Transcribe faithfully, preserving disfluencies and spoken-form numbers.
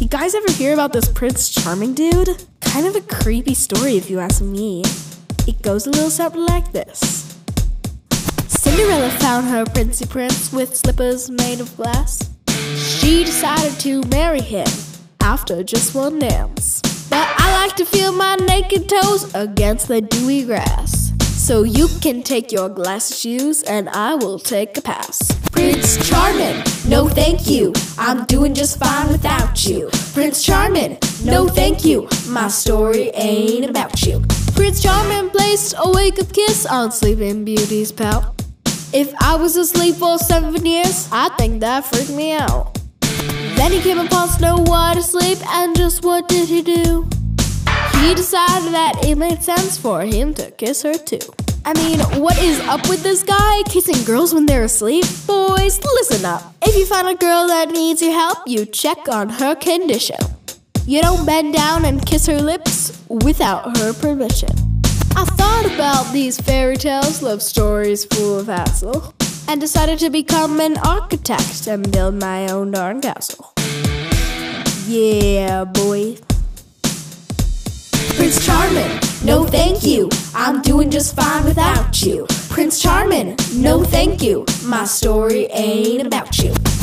You guys ever hear about this Prince Charming dude? Kind of a creepy story if you ask me. It goes a little something like this. Cinderella found her princey prince with slippers made of glass. She decided to marry him after just one dance. But I like to feel my naked toes against the dewy grass. So you can take your glass shoes and I will take a pass. Prince Charming, no thank you, I'm doing just fine without you. Prince Charming, no thank you, my story ain't about you. Prince Charming placed a wake-up kiss on Sleeping Beauty's pout. If I was asleep for seven years, I think that freaked me out. Then he came upon Snow White asleep, and just what did he do? He decided that it made sense for him to kiss her too. I mean, what is up with this guy kissing girls when they're asleep? Boys, listen up. If you find a girl that needs your help, you check on her condition. You don't bend down and kiss her lips without her permission. I thought about these fairy tales, love stories full of hassle, and decided to become an architect and build my own darn castle. Yeah, boy. Prince Charming, no thank you, I'm doing just fine without you. Prince Charming, no thank you, my story ain't about you.